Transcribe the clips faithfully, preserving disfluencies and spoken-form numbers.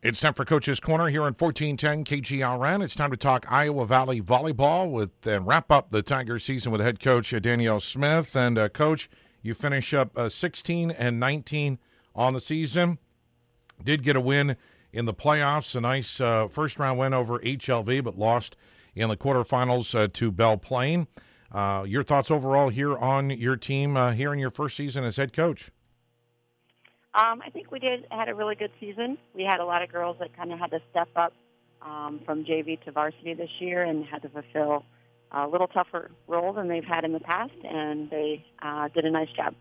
It's time for Coach's Corner here on fourteen ten K G R N. It's time to talk Iowa Valley volleyball with and wrap up the Tiger season with head coach uh, Danielle Smith. And uh, Coach, you finish up uh, sixteen and nineteen on the season. Did get a win in the playoffs, a nice uh, first round win over H L V, but lost in the quarterfinals uh, to Belle Plaine. Uh, your thoughts overall here on your team uh, here in your first season as head coach? Um, I think we did had a really good season. We had a lot of girls that kind of had to step up um, from J V to varsity this year and had to fulfill a little tougher role than they've had in the past, and they uh, did a nice job.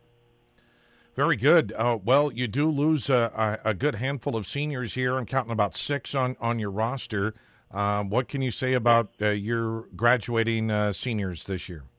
Very good. Uh, well, you do lose a, a, a good handful of seniors here. I'm counting about six on, on your roster. Um, what can you say about uh, your graduating uh, seniors this year?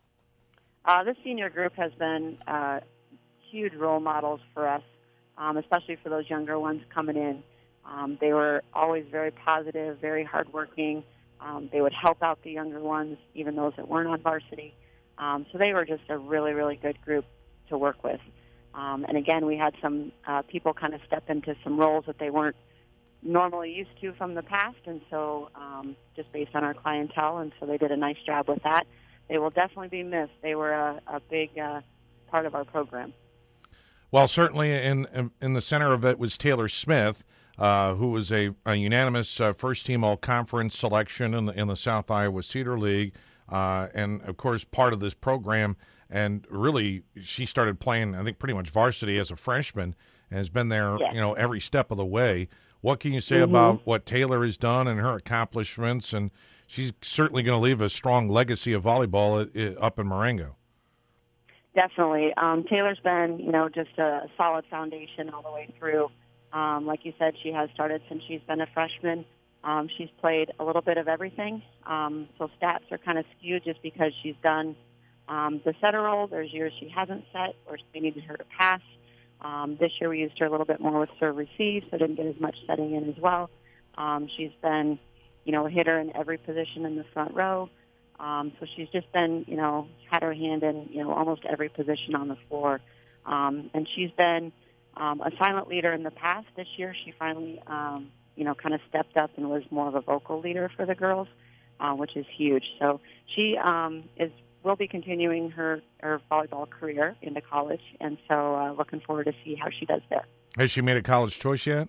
Uh, this senior group has been uh, huge role models for us, um, especially for those younger ones coming in. Um, they were always very positive, very hardworking. Um, they would help out the younger ones, even those that weren't on varsity. Um, so they were just a really, really good group to work with. Um, and again, we had some uh, people kind of step into some roles that they weren't normally used to from the past, and so um, just based on our clientele, and so they did a nice job with that. They will definitely be missed. They were a, a big uh, part of our program. Well, certainly in in the center of it was Taylor Smith, uh, who was a, a unanimous uh, first-team all-conference selection in the, in the South Iowa Cedar League, uh, and, of course, part of this program. And really, she started playing, I think, pretty much varsity as a freshman and has been there, Yes. you know, every step of the way. What can you say Mm-hmm. about what Taylor has done and her accomplishments? And she's certainly going to leave a strong legacy of volleyball at, at, up in Marengo. Definitely. Um, Taylor's been, you know, just a solid foundation all the way through. Um, like you said, she has started since she's been a freshman. Um, she's played a little bit of everything. Um, so stats are kind of skewed just because she's done um, the setter role. There's years she hasn't set or we needed her to pass. Um, this year we used her a little bit more with serve receive, so didn't get as much setting in as well. Um, she's been, you know, a hitter in every position in the front row. Um, so she's just been, you know, had her hand in, you know, almost every position on the floor. Um, and she's been um, a silent leader in the past. This year she finally, um, you know, kind of stepped up and was more of a vocal leader for the girls, uh, which is huge. So she um, is will be continuing her, her volleyball career into college, and so uh, looking forward to see how she does there. Has she made a college choice yet?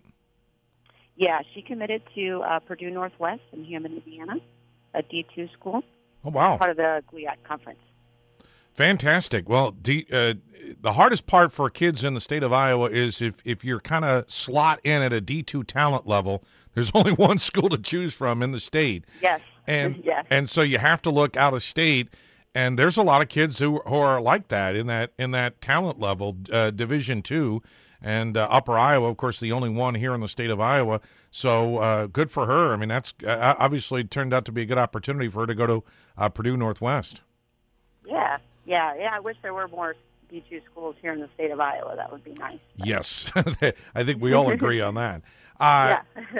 Yeah, she committed to uh, Purdue Northwest in Hammond, Indiana, a D two school. Oh, wow. Part of the GLIAC conference. Fantastic. Well, D, uh, the hardest part for kids in the state of Iowa is if, if you're kind of slot in at a D two talent level, there's only one school to choose from in the state. Yes. And, yes. and so you have to look out of state. And there's a lot of kids who, who are like that in that in that talent level, uh, Division Two, and uh, Upper Iowa, of course, the only one here in the state of Iowa. So uh, good for her. I mean, that's uh, obviously turned out to be a good opportunity for her to go to uh, Purdue Northwest. Yeah, yeah, yeah. I wish there were more D two schools here in the state of Iowa. That would be nice. Yes, I think we all agree on that. Uh, yeah.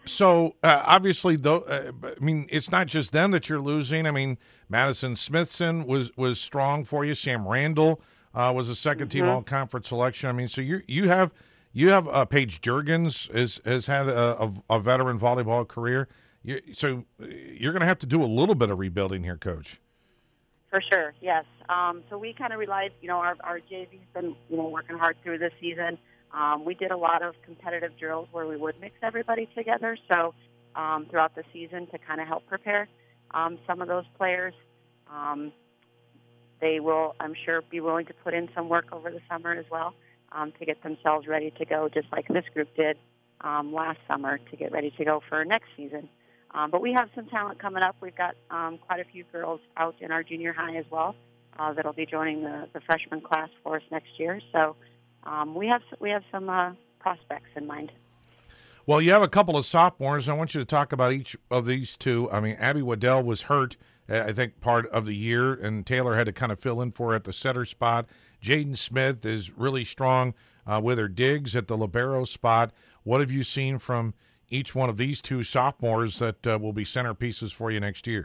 So uh, obviously, though, uh, I mean, it's not just them that you're losing. I mean, Madison Smithson was was strong for you. Sam Randall uh, was a second team Mm-hmm. all conference selection. I mean, so you you have you have uh, Paige Jurgens is has had a, a, a veteran volleyball career. You, so you're going to have to do a little bit of rebuilding here, Coach. For sure, yes. Um, so we kind of relied, you know, our, our J V's been, you know, working hard through this season. Um, we did a lot of competitive drills where we would mix everybody together. So um, throughout the season to kind of help prepare um, some of those players. Um, they will, I'm sure, be willing to put in some work over the summer as well um, to get themselves ready to go, just like this group did um, last summer to get ready to go for next season. Um, but we have some talent coming up. We've got um, quite a few girls out in our junior high as well uh, that'll be joining the, the freshman class for us next year. So um, we have we have some uh, prospects in mind. Well, you have a couple of sophomores. I want you to talk about each of these two. I mean, Abby Waddell was hurt, uh, I think, part of the year, and Taylor had to kind of fill in for her at the setter spot. Jaden Smith is really strong uh, with her digs at the libero spot. What have you seen from each one of these two sophomores that uh, will be centerpieces for you next year?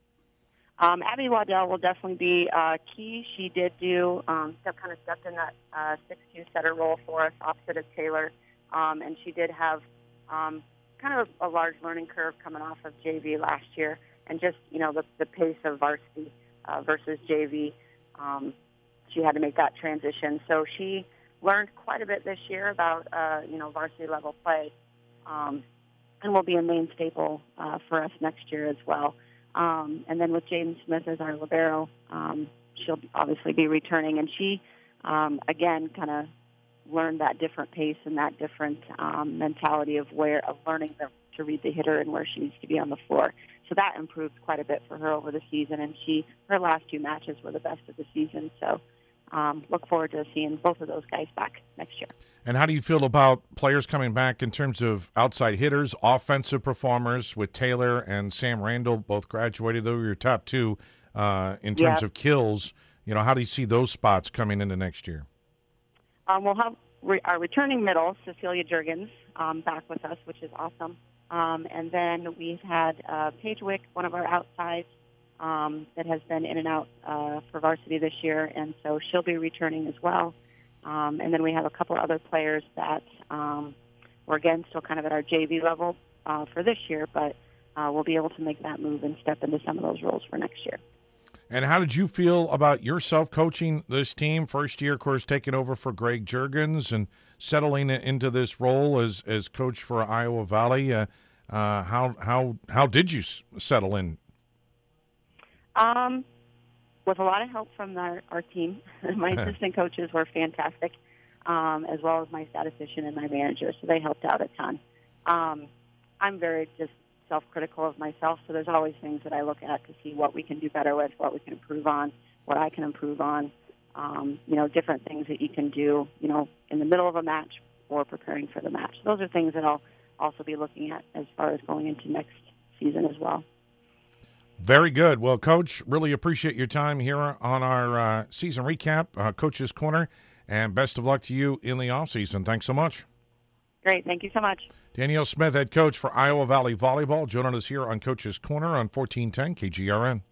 Um, Abby Waddell will definitely be uh, key. She did do um, step kind of stepped in that uh, six two setter role for us opposite of Taylor, um, and she did have Um, kind of a, a large learning curve coming off of J V last year, and just, you know, the, the pace of varsity uh, versus J V. Um, she had to make that transition. So she learned quite a bit this year about, uh, you know, varsity level play, um, and will be a main staple uh, for us next year as well. Um, and then with Jaden Smith as our libero, um, she'll obviously be returning, and she, um, again, kind of learned that different pace and that different um, mentality of where of learning the, to read the hitter and where she needs to be on the floor. So that improved quite a bit for her over the season, and she her last two matches were the best of the season. So um, look forward to seeing both of those guys back next year. And how do you feel about players coming back in terms of outside hitters, offensive performers with Taylor and Sam Randall, both graduated, though your top two uh, in terms Yep. of kills? You know, how do you see those spots coming into next year? Um, we'll have re- our returning middle, Cecilia Jurgens, um, back with us, which is awesome. Um, and then we've had uh, Paige Wick, one of our outsides, um, that has been in and out uh, for varsity this year, and so she'll be returning as well. Um, and then we have a couple other players that um, we're, again, still kind of at our J V level uh, for this year, but uh, we'll be able to make that move and step into some of those roles for next year. And how did you feel about yourself coaching this team? First year, of course, taking over for Greg Jurgens and settling into this role as as coach for Iowa Valley. Uh, uh, how how how did you s- settle in? Um, with a lot of help from our, our team. My assistant coaches were fantastic, um, as well as my statistician and my manager, so they helped out a ton. Um, I'm very just self-critical of myself, so there's always things that I look at to see what we can do better with, what we can improve on, what I can improve on, um, you know, different things that you can do, you know, in the middle of a match or preparing for the match. Those are things that I'll also be looking at as far as going into next season as well. Very good. Well, Coach, really appreciate your time here on our uh, season recap, uh, Coach's Corner, and best of luck to you in the offseason. Thanks so much. Great. Thank you so much. Danielle Smith, head coach for Iowa Valley Volleyball, joining us here on Coach's Corner on fourteen ten K G R N.